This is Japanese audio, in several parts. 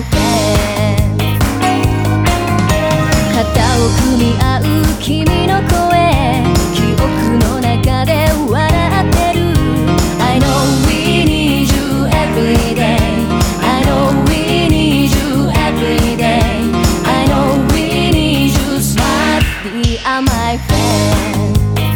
my friend 肩を組み合う君の声記憶の中で笑ってる I know we need you every day I know we need you every day I know we need you smile be my friend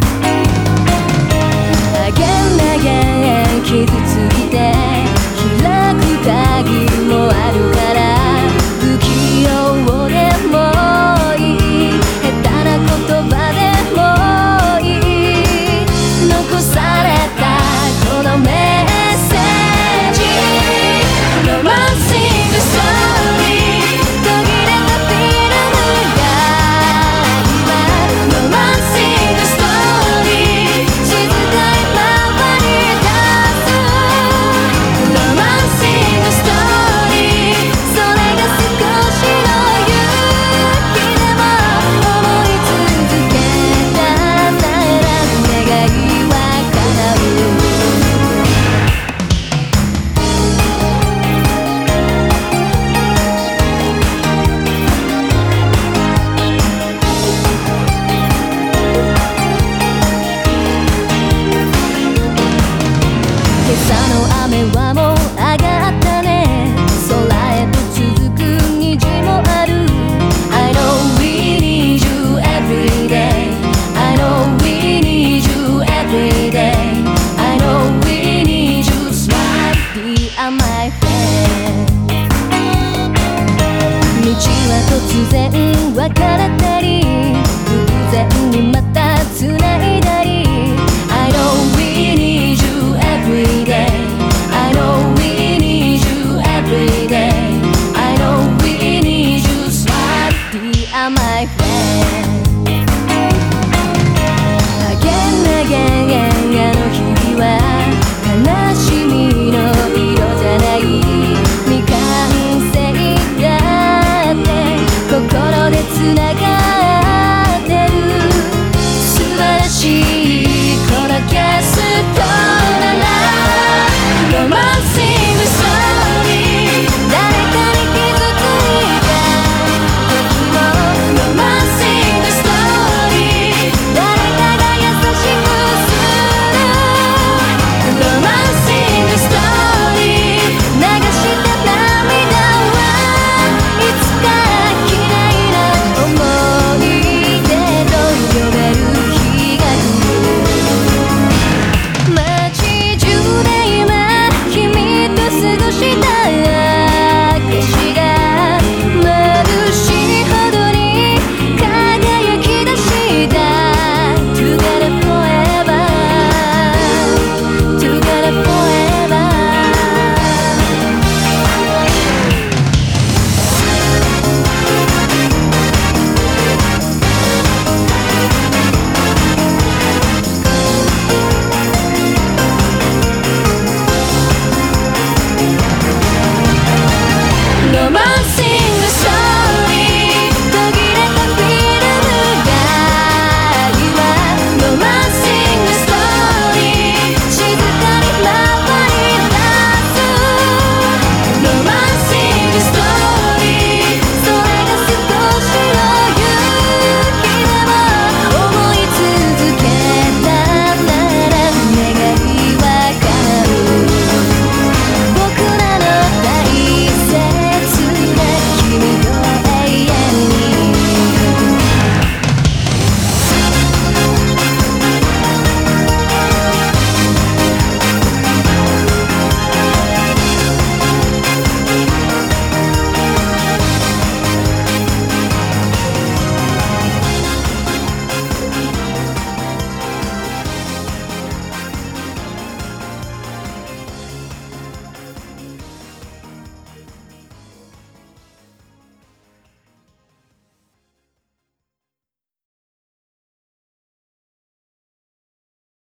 Again again 傷ついて開く鍵もあるから不器用でもいい下手な言葉でもいい残されたこのメッセージ Romancing the story 途切れたフィルムが今 Romancing the story 静かいままに出す Romancing the story それが少しの勇気でも思い続けたなら願いは叶う今朝の雨はもう上がったね空へと続く虹もある I know we need you every day I know we need you every day I know we need you smile be my friend 道は突然分かれて